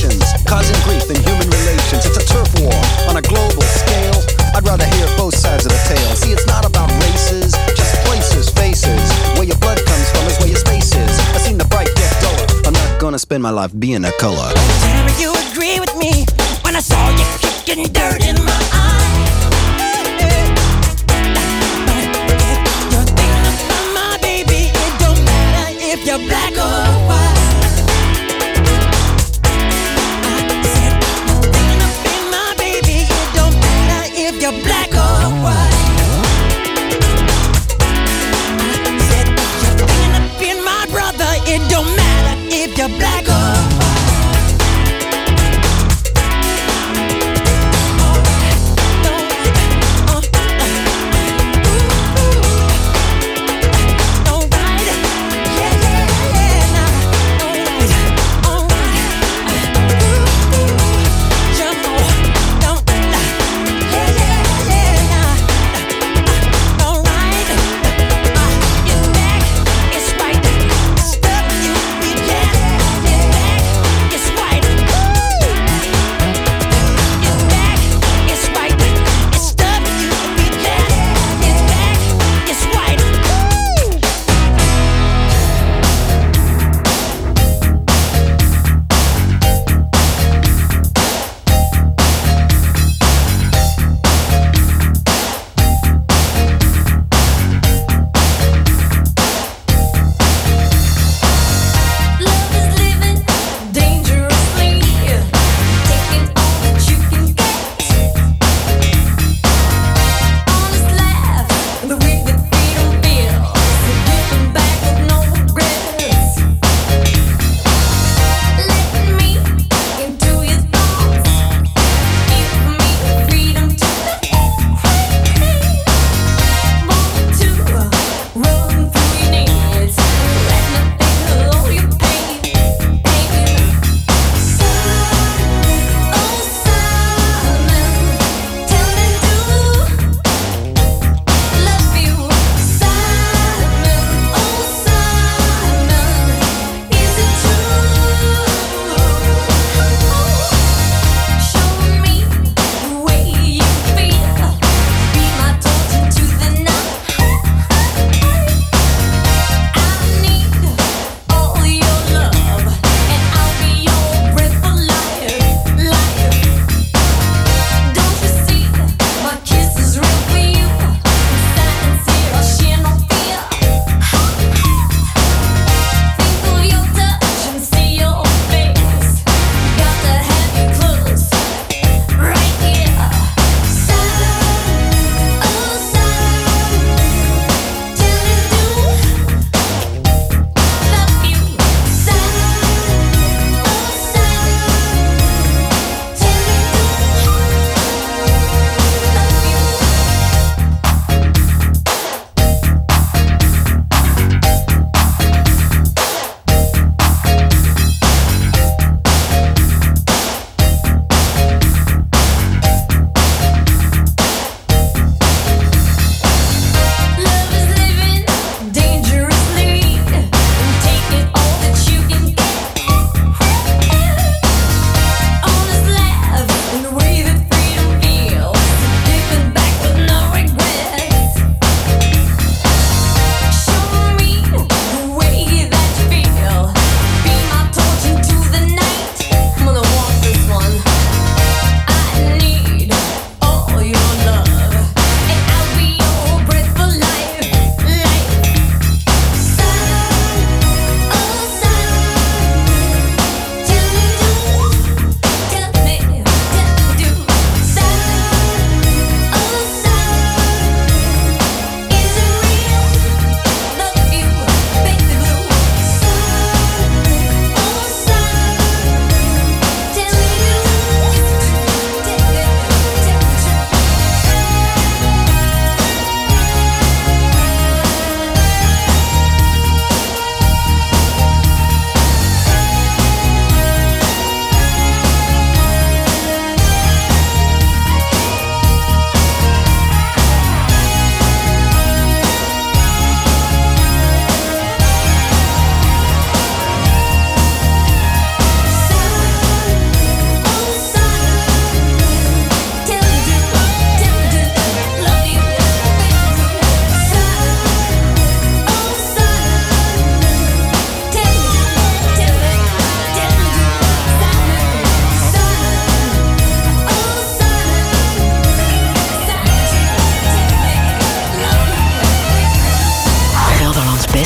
nations, causing grief in human relations. It's a turf war on a global scale. I'd rather hear both sides of the tale. See, it's not about races, just places, faces. Where your blood comes from is where your space is. I've seen the bright get duller. I'm not gonna spend my life being a color. Tell me you agree with me when I saw you kicking dirt in my eye. You're thinking about my baby. It don't matter if you're black or white. I said you're thinking about my baby. It don't matter if you're black or white. I said you're thinking about my brother. It don't matter if you're black or white.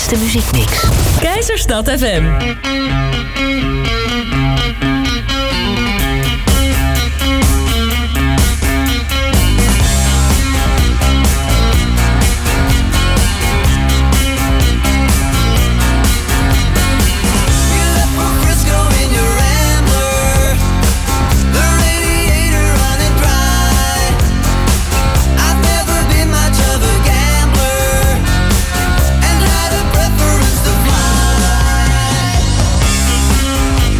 beste muziekmix. Keizerstad FM. And had a preference to fly.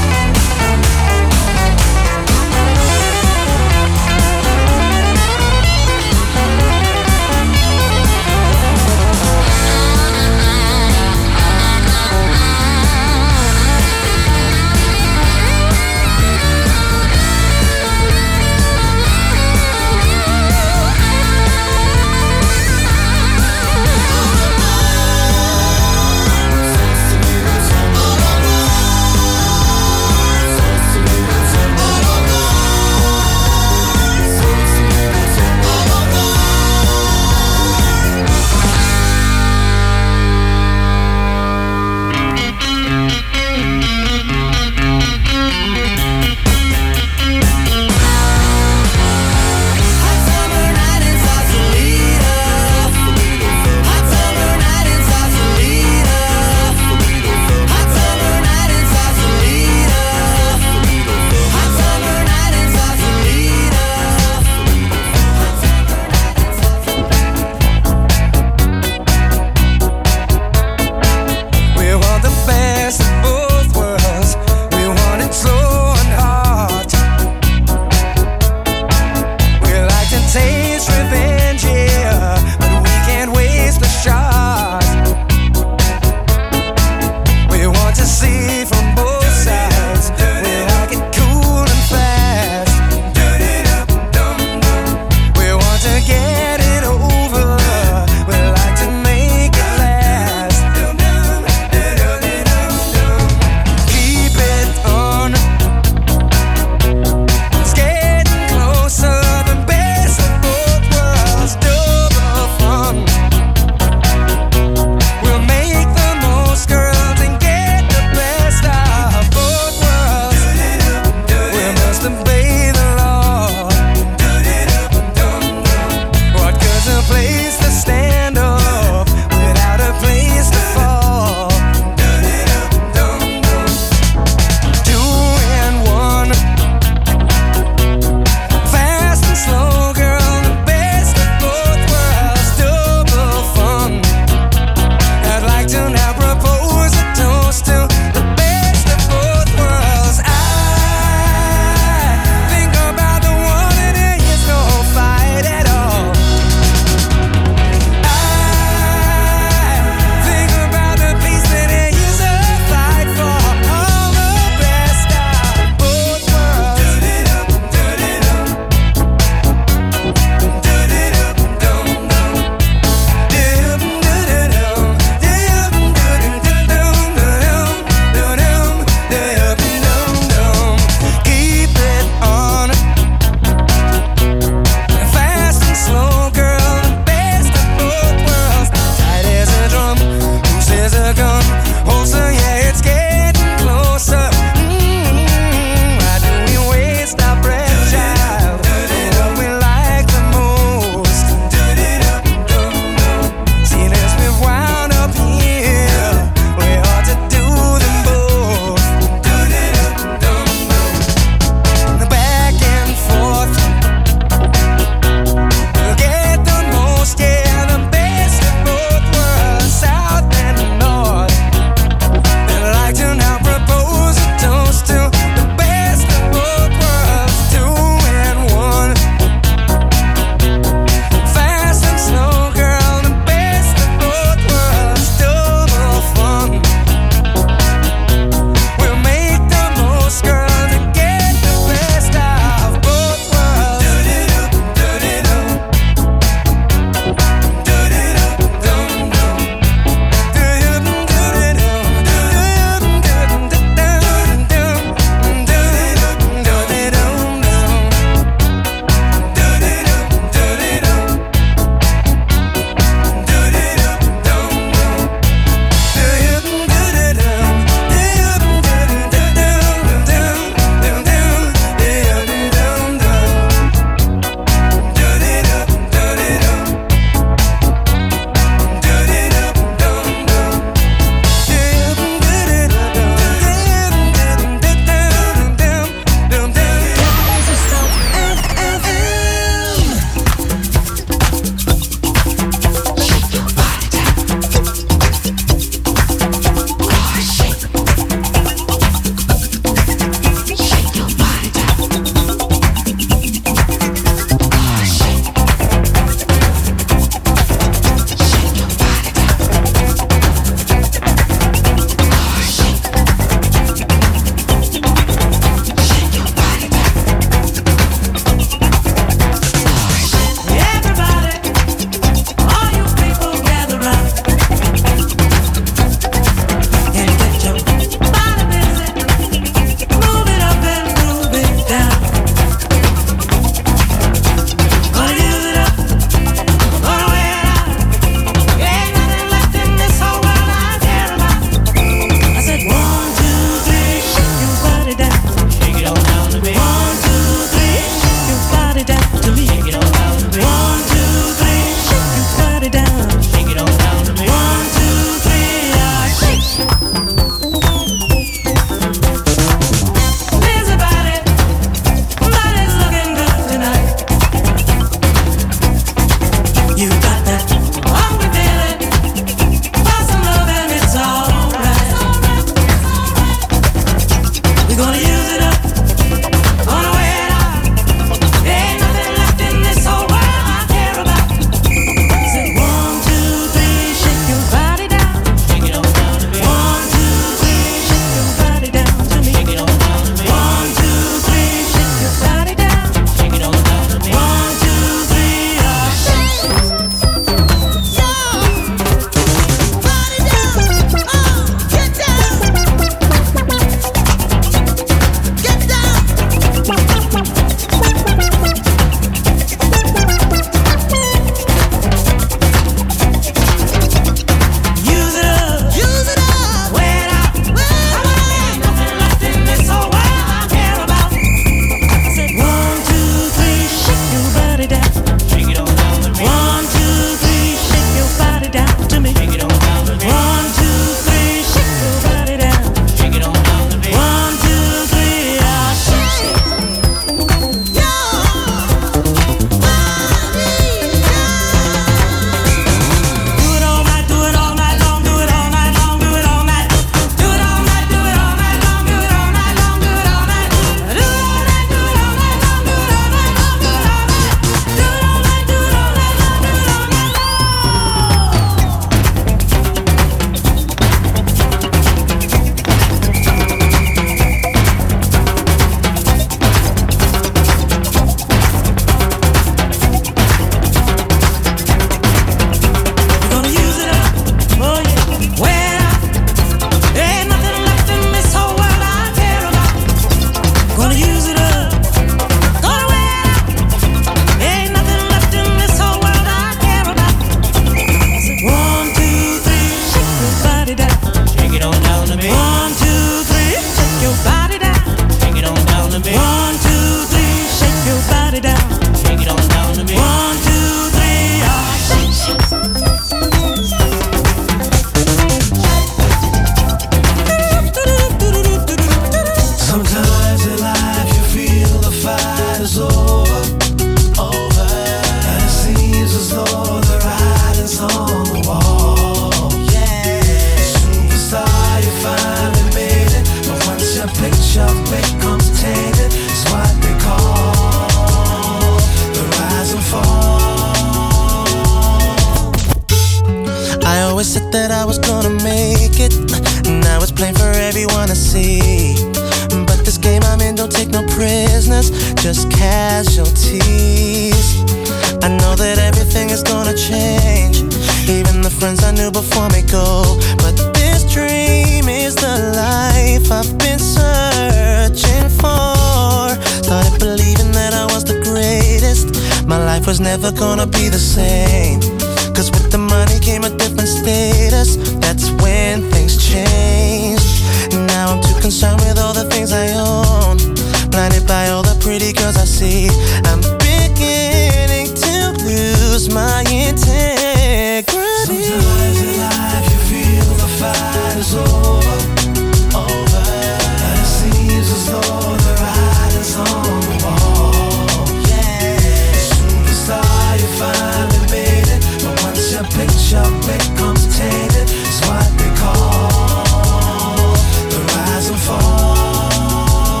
was just casualties. I know that everything is gonna change. Even the friends I knew before me go. But this dream is the life I've been searching for. Started believing that I was the greatest. My life was never gonna be the same. Cause with the money came a different status. That's when things changed. Now I'm too concerned with all the things I own. Blinded by all the pretty girls I see. I'm beginning to lose my integrity. Sometimes in life you feel the fight is over. And it seems as though the writing's on the wall. Superstar, you finally made it. But once your picture becomes tainted, it's what they call the rise and fall.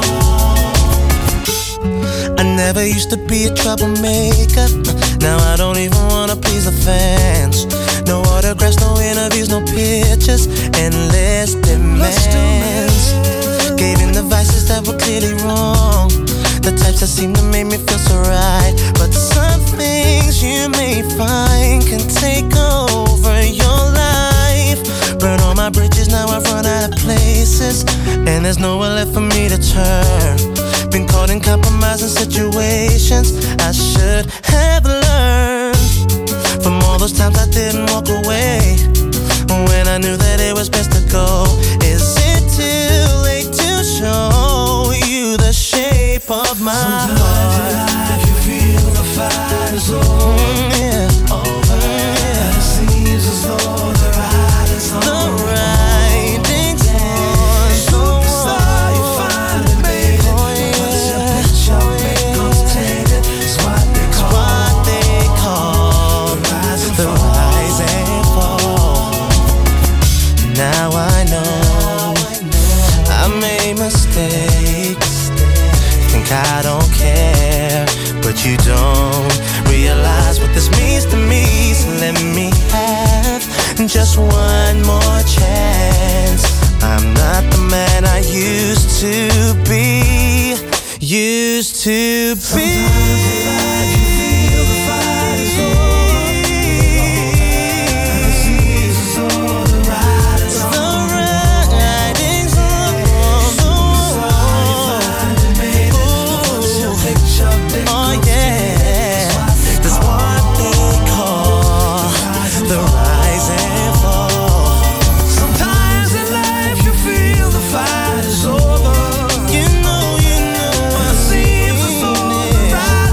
I never used to be a troublemaker. Now I don't even wanna please the fans. No autographs, no interviews, no pictures. Endless demands. Gave in the vices that were clearly wrong. The types that seem to make me feel so right. But some things you may find can take over your life. Burn all my bridges, now I've run out of places. And there's nowhere left for me to turn. Been caught in compromising situations I should have learned from all those times I didn't walk away when I knew that it was best to go. Is it too late to show you the shape of my heart? Sometimes in life you feel the fight is over. And it seems as though the writing's on the wall. Superstar, you finally made it. But once your picture becomes tainted, it's what they call the rise and fall. Now I know I made mistakes. Think I don't care, but you don't realize what this means to me. So let me have just one more chance. I'm not the man I used to be. Used to be. Sometimes in life you feel the fight is over. And it seems as though the writing's on the wall. Superstar, you finally made it. But once your picture becomes tainted, that's what they call the rise and fall. Sometimes in life you feel the fight is over. You know, And it seems as though the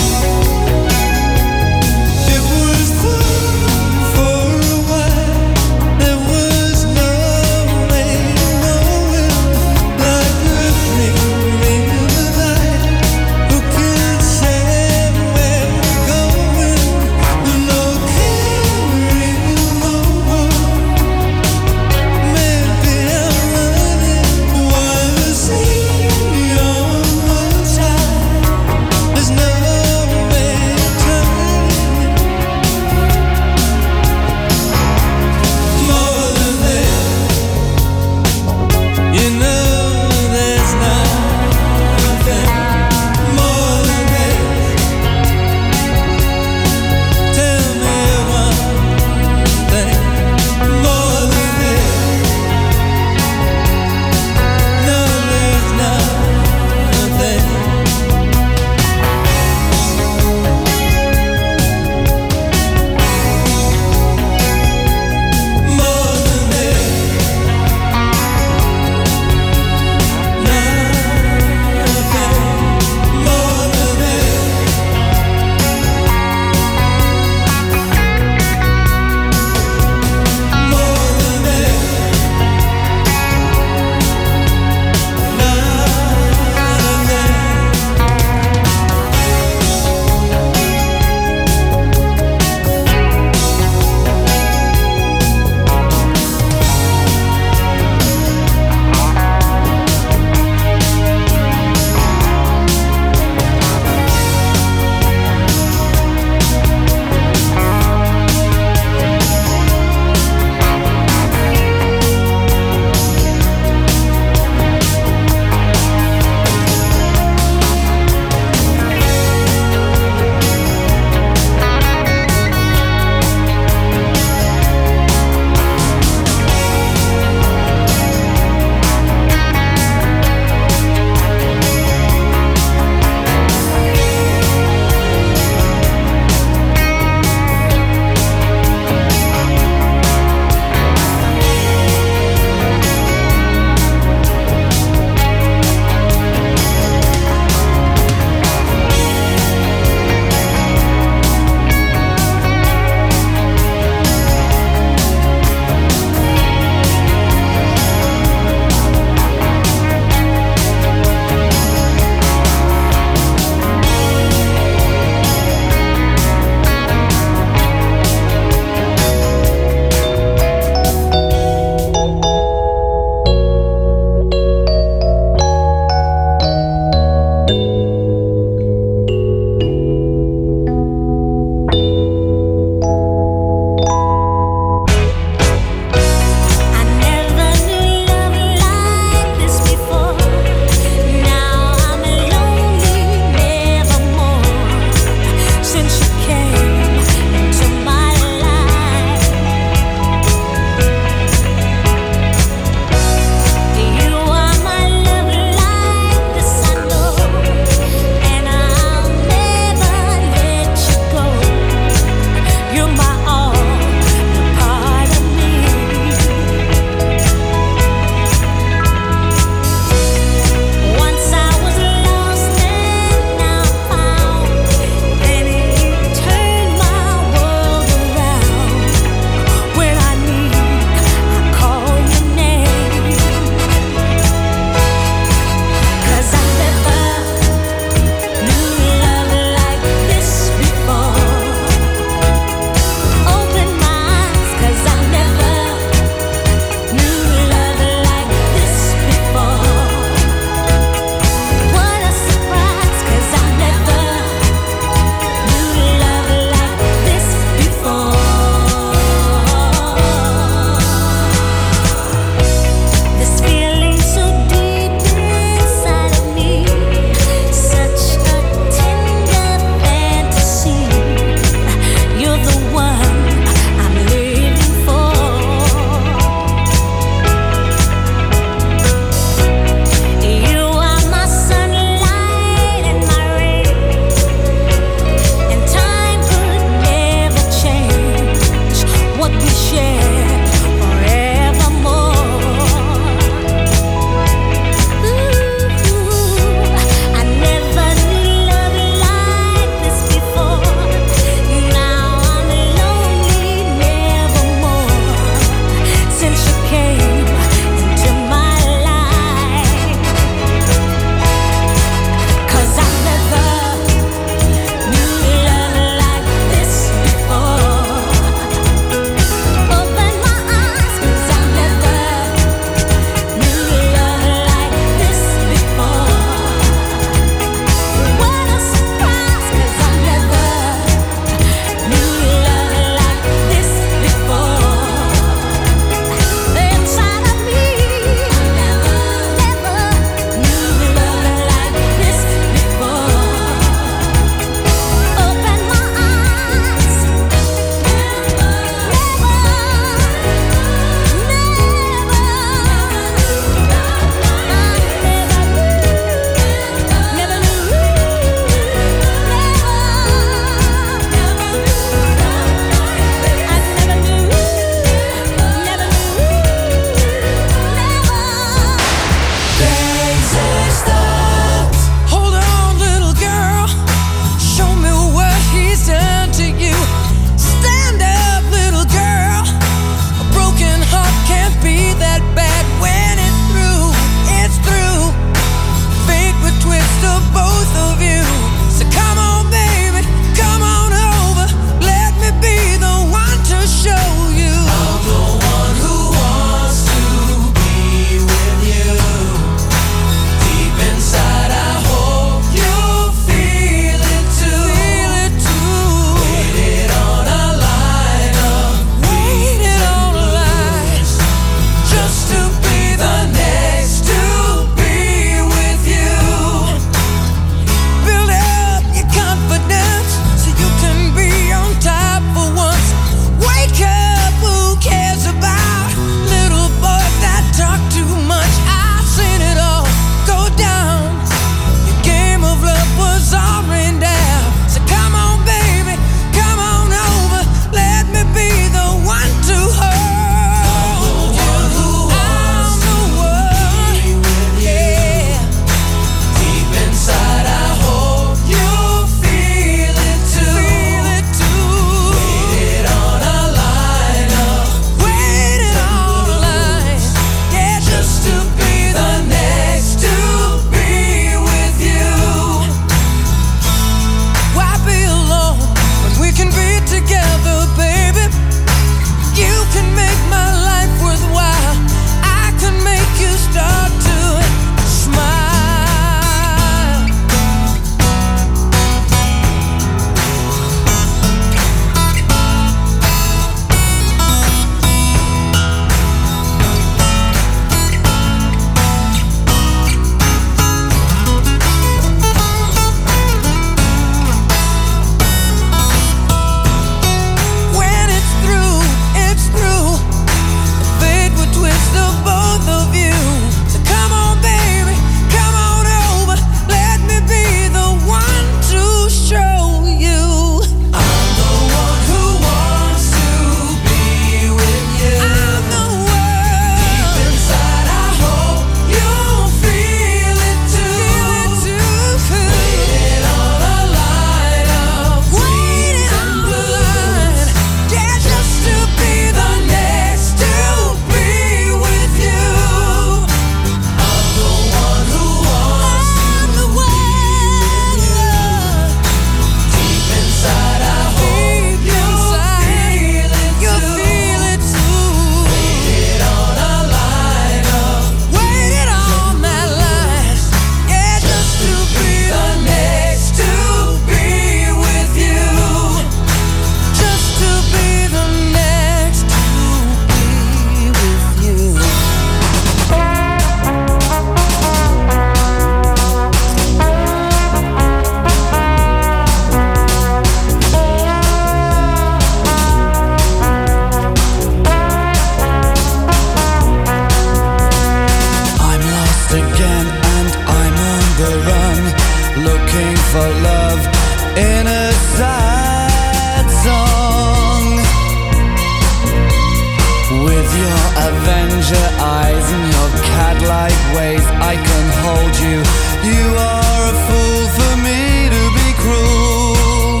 With your Avenger eyes and your cat-like ways, I can hold you. You are a fool for me to be cruel.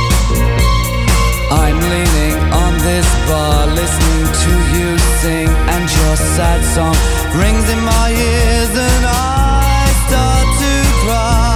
I'm leaning on this bar, listening to you sing, and your sad song rings in my ears, and I start to cry.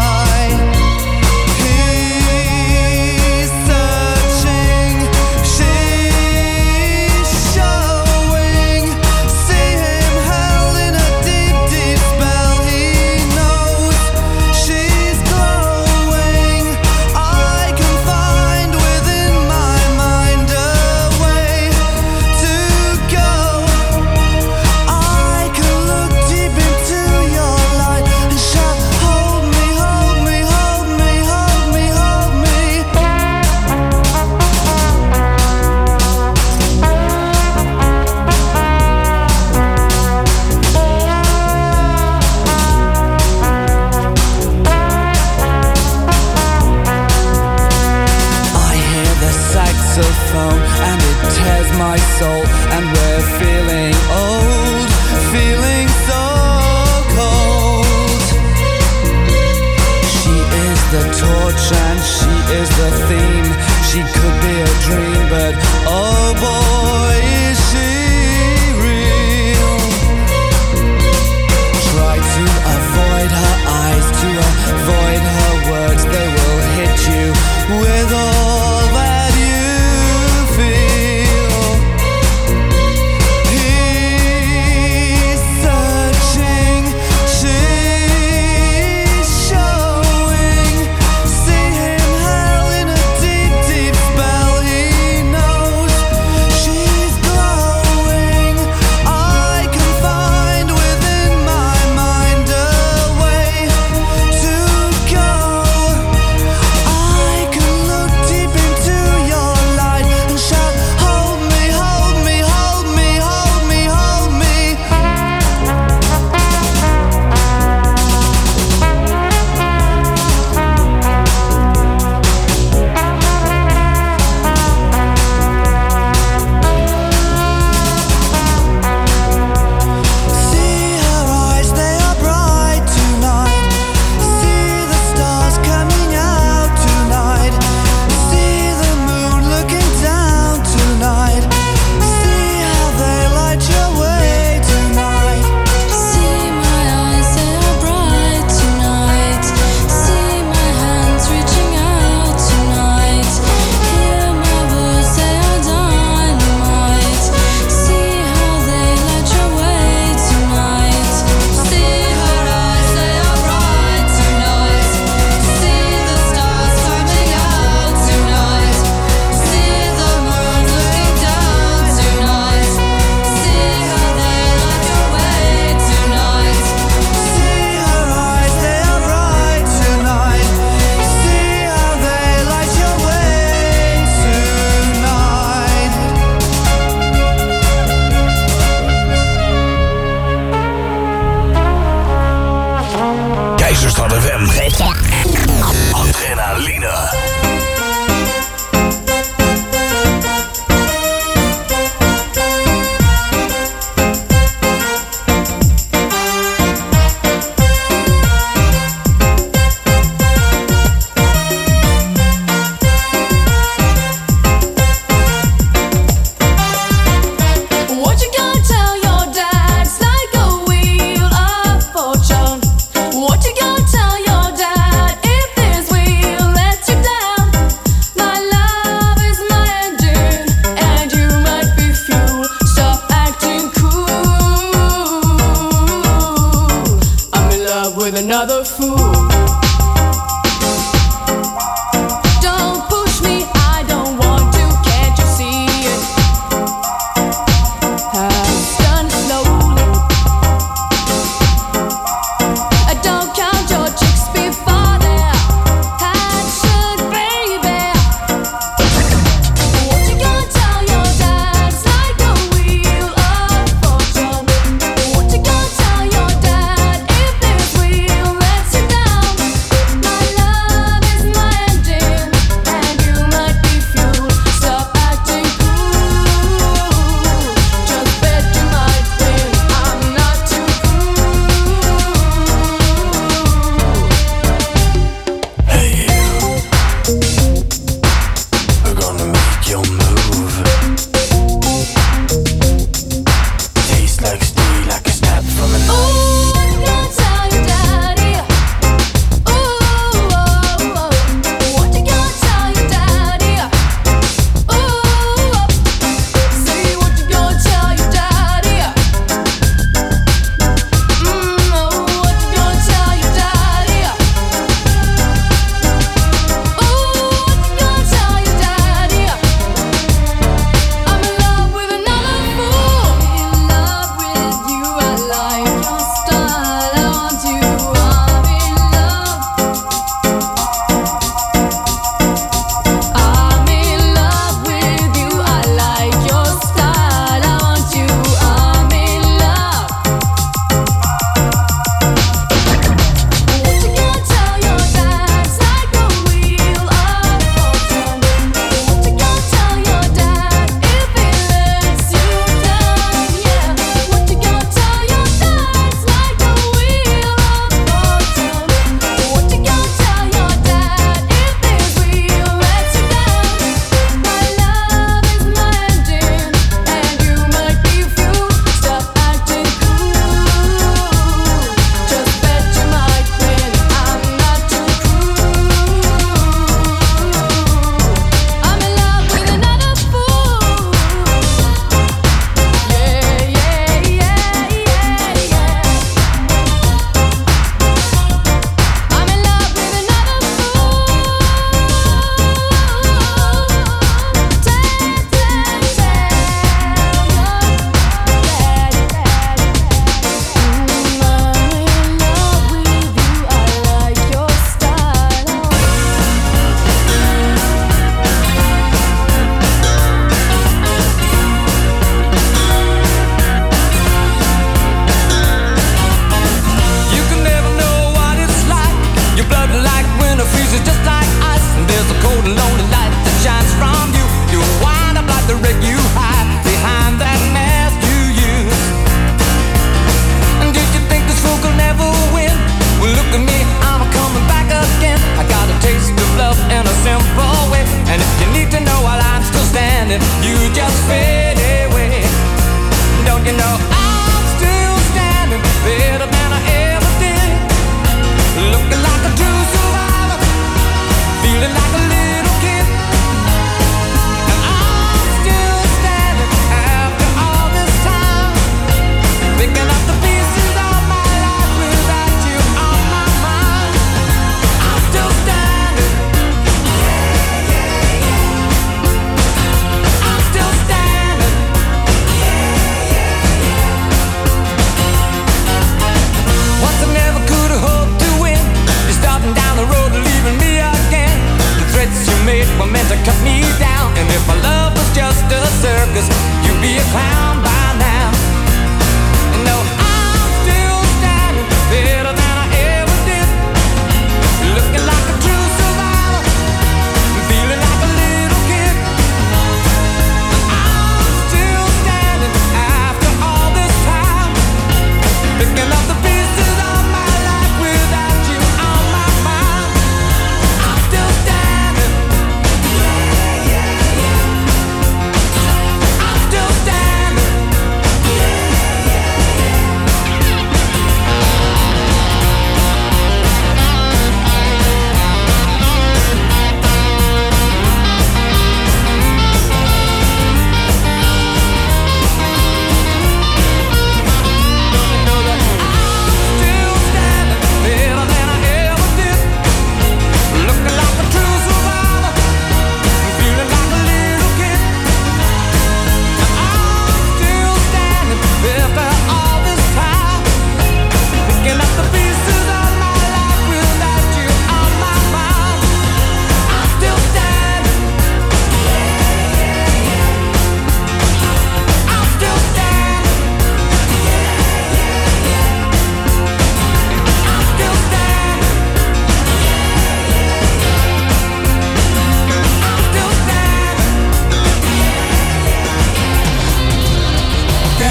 And it tears my soul, and we're feeling old, feeling so cold. She is the torch and she is the theme. She could be a dream, but oh boy, is she real. Try to avoid her eyes, to avoid her words. They will hit you with all that you feel. Here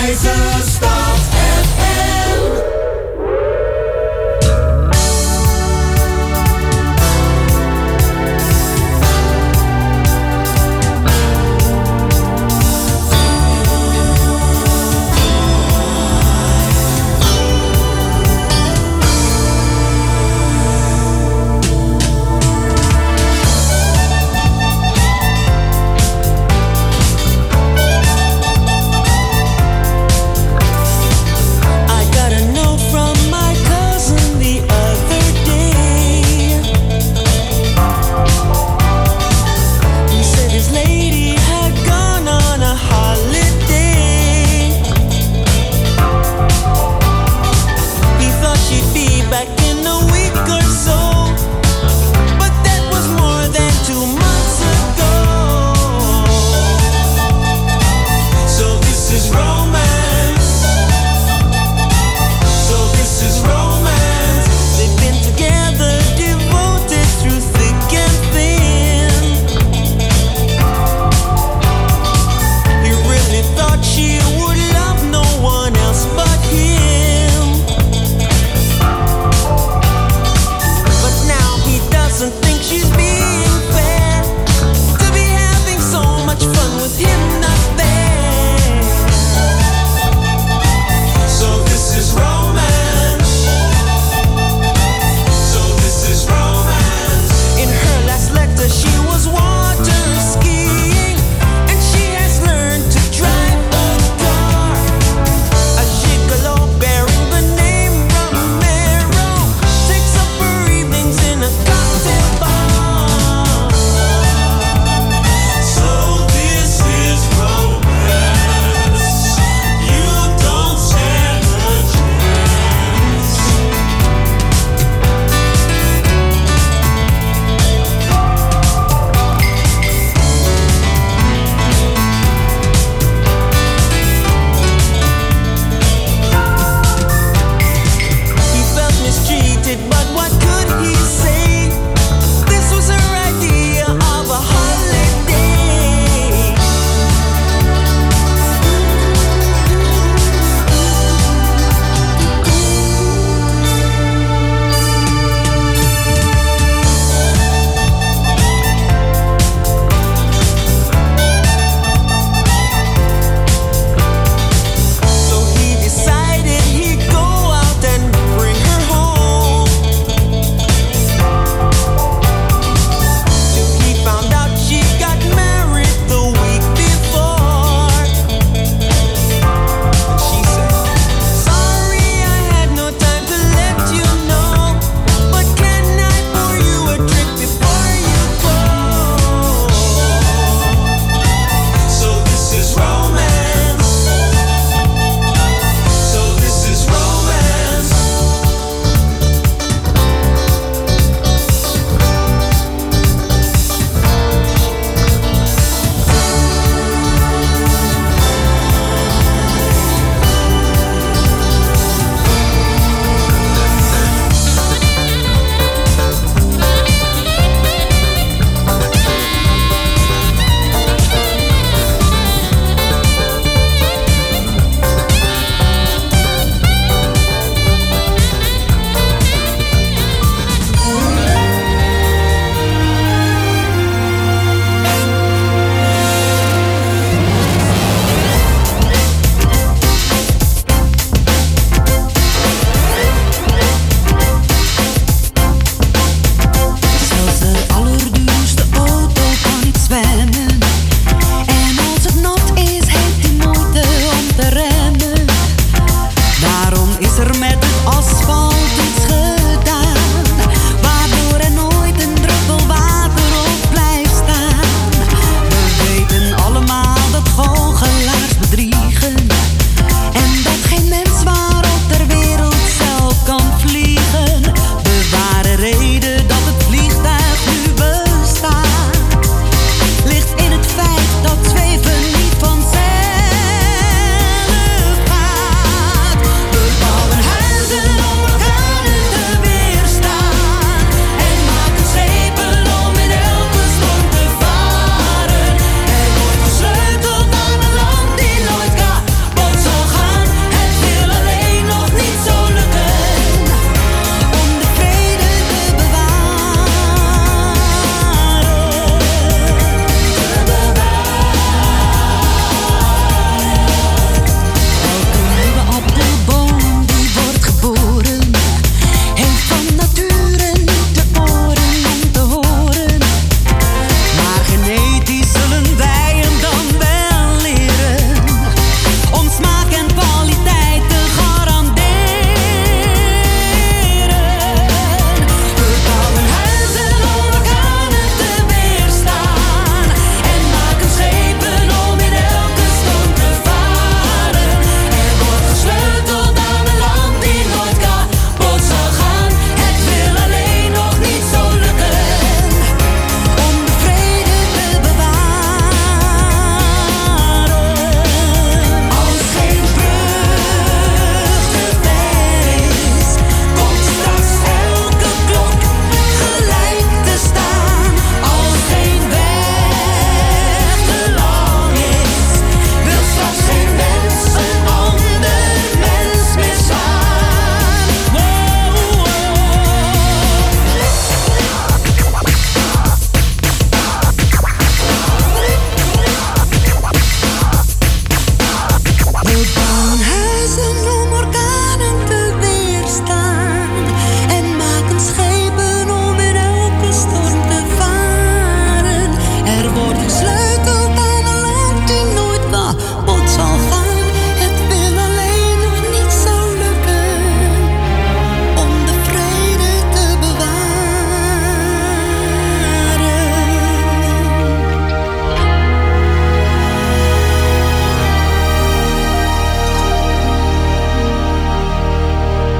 Kaiserstad FM.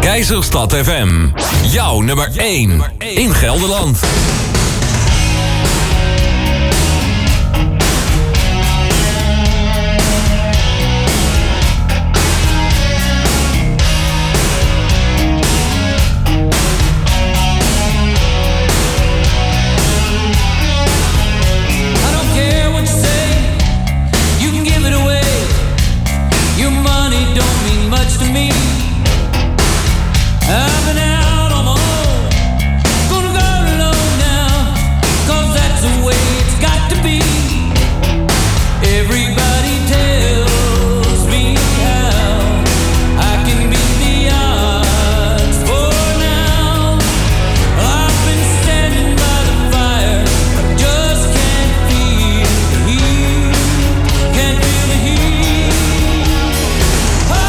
Keizerstad FM. Jouw nummer 1 in Gelderland. I've been out on my own, gonna go alone now, 'cause that's the way it's got to be. Everybody tells me how I can beat the odds for now. I've been standing by the fire, I just can't feel the heat, can't feel the heat. Oh,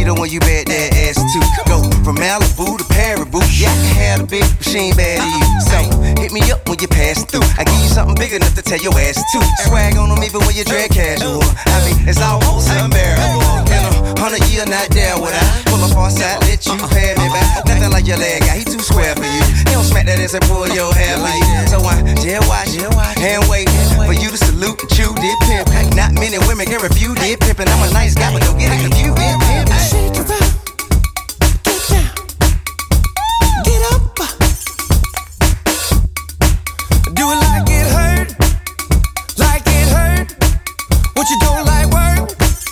the one you bet that ass to. Go from Malibu to Paribu. Yeah, I can have the bitch, but she ain't bad to you. So hit me up when you pass through. I give you something big enough to tell your ass to. Swag on them even when you drag casual. I mean, it's almost unbearable. In 100 years, not there would I pull up on side, let you pay me back. Nothing like your leg guy, he too square for you. He don't smack that ass and pull your hair like that. So I jail watch and wait for you to salute and chew dip pimp. Not many women can refuse dip pimpin'. I'm a nice guy, but don't get it confused. Dip pimp. Shake around, get down, get up. Do it like it hurt, like it hurt. What you don't like work?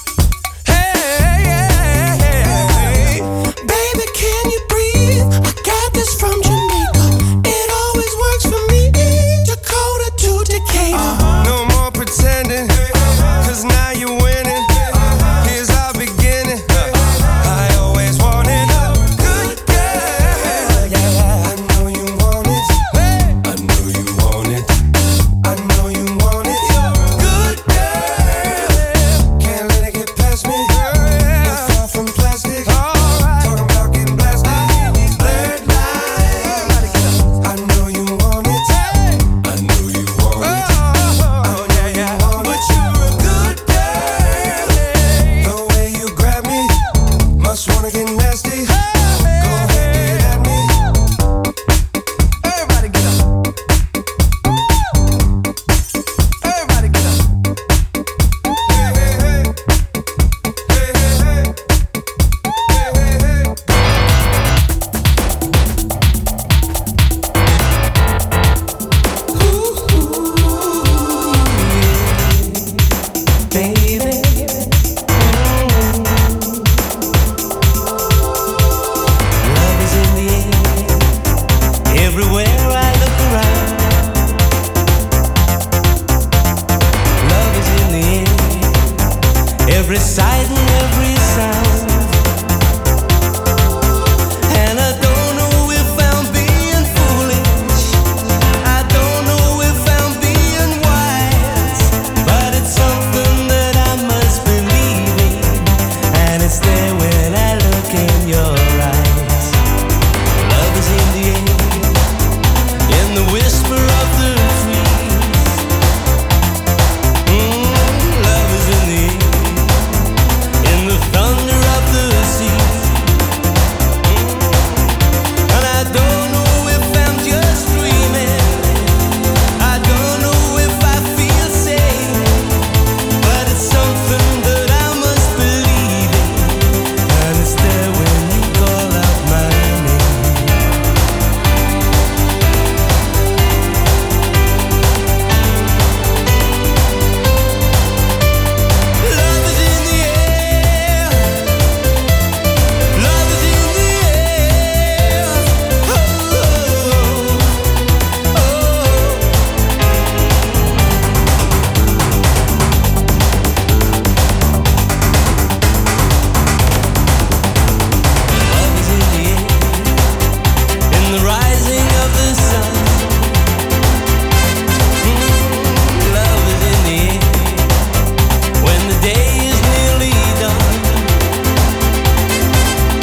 Hey, baby, can you breathe? I got this from Jamaica. It always works for me. Dakota to Decatur. No more pretending, 'cause now you're winning. Here's our beginning. I always wanted a good girl. Yeah, I know you want it. I know you want it. I know you want it. Good girl. Can't let it get past me. We're far from plastic. Talking about getting blasted. Blurred lines. I know you want it. I know you want it. Oh yeah. But you're a good girl. The way you grab me, must wanna get nasty.